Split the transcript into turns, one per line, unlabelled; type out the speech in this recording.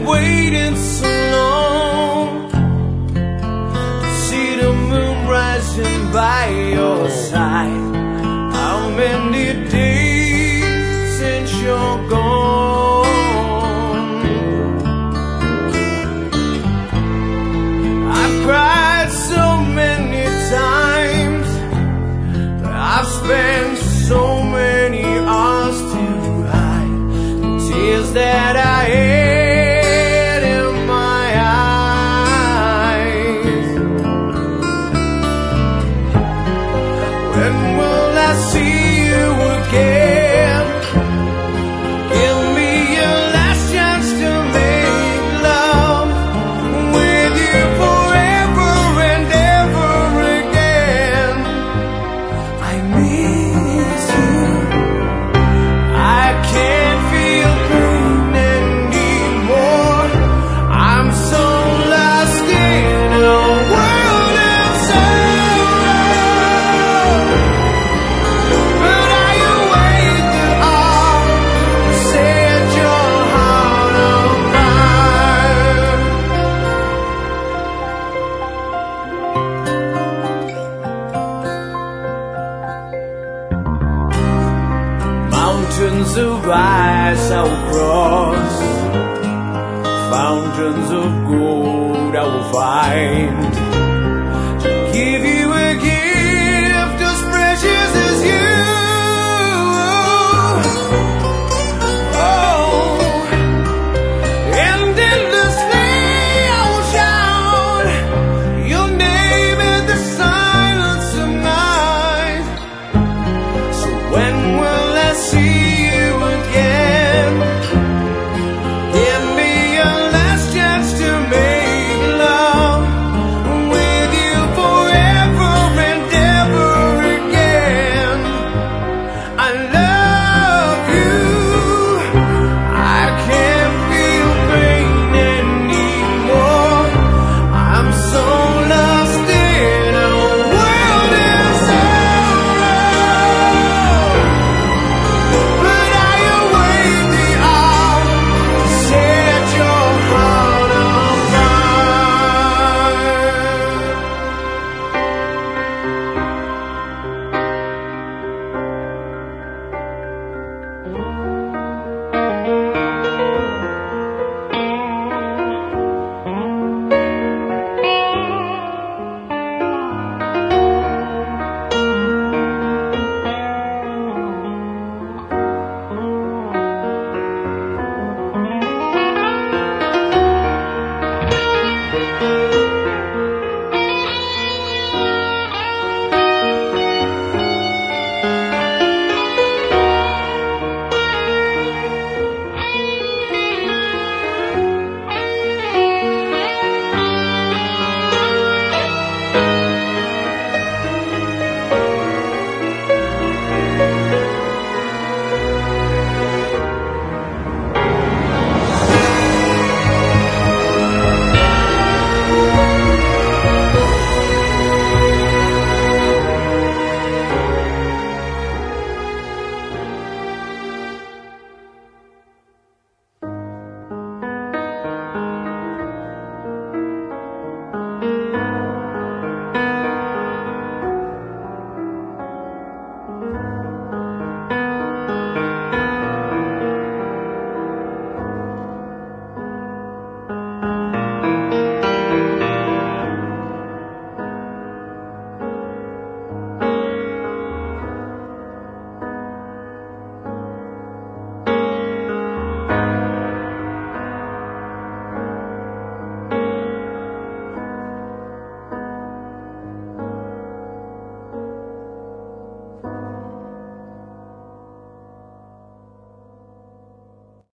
waited so long to see the moon rising by your side. How many days since you're gone? I've cried so many times, I've spent so many hours to hide the tears that I had in my eyes. When will I see you again? Give me your last chance to make love with you forever and ever again. I miss you. I can't feel pain anymore. I'm so lost in a world of sorrow. But are you waking up to set your heart on fire? Mountains of ice I will cross, fountains of gold I will find.